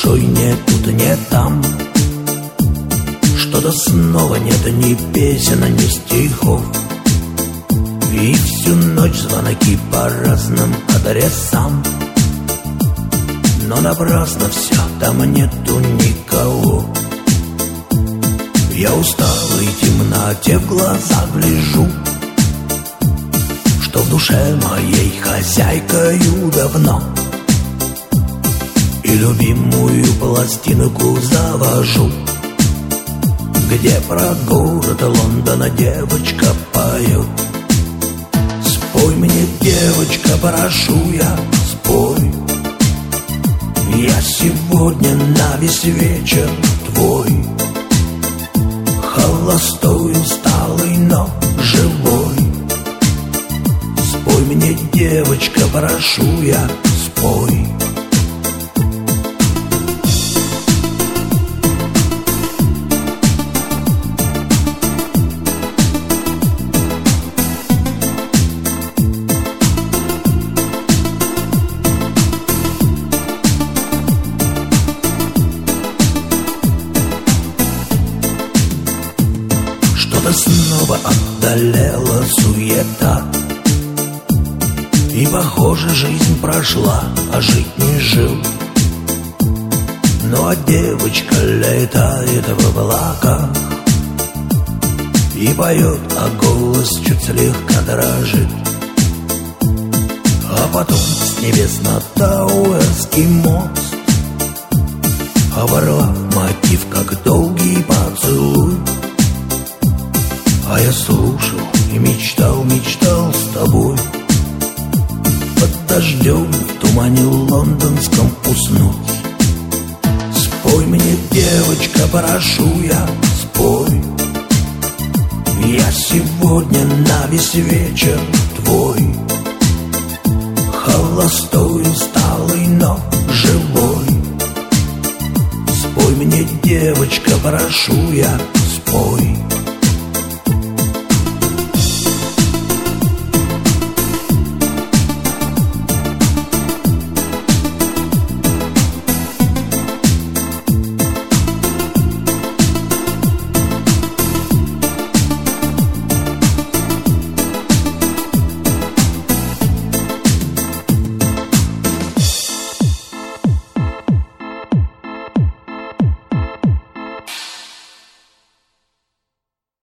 душой не тут, не там. Что-то снова нет ни песен, ни стихов. И всю ночь звонки по разным адресам. Но напрасно все, там нету никого. Я устал и в темноте в глаза гляжу, что в душе моей хозяйкою давно. И любимую пластинку завожу, где про город Лондона девочка поет. Спой мне, девочка, прошу я, спой. Я сегодня на весь вечер твой. Холостой, усталый, но живой. Спой мне, девочка, прошу я, спой. Снова отдалела суета, и, похоже, жизнь прошла, а жить не жил. Ну а девочка летает в облаках и поет, а голос чуть слегка дрожит. А потом с небес на Тауэрский мост оборвав мотив, как долгий поцелуй. А я слушал и мечтал, мечтал с тобой под дождем в тумане лондонском уснуть. Спой мне, девочка, прошу я, спой. Я сегодня на весь вечер твой. Холостой, усталый, но живой. Спой мне, девочка, прошу я, спой.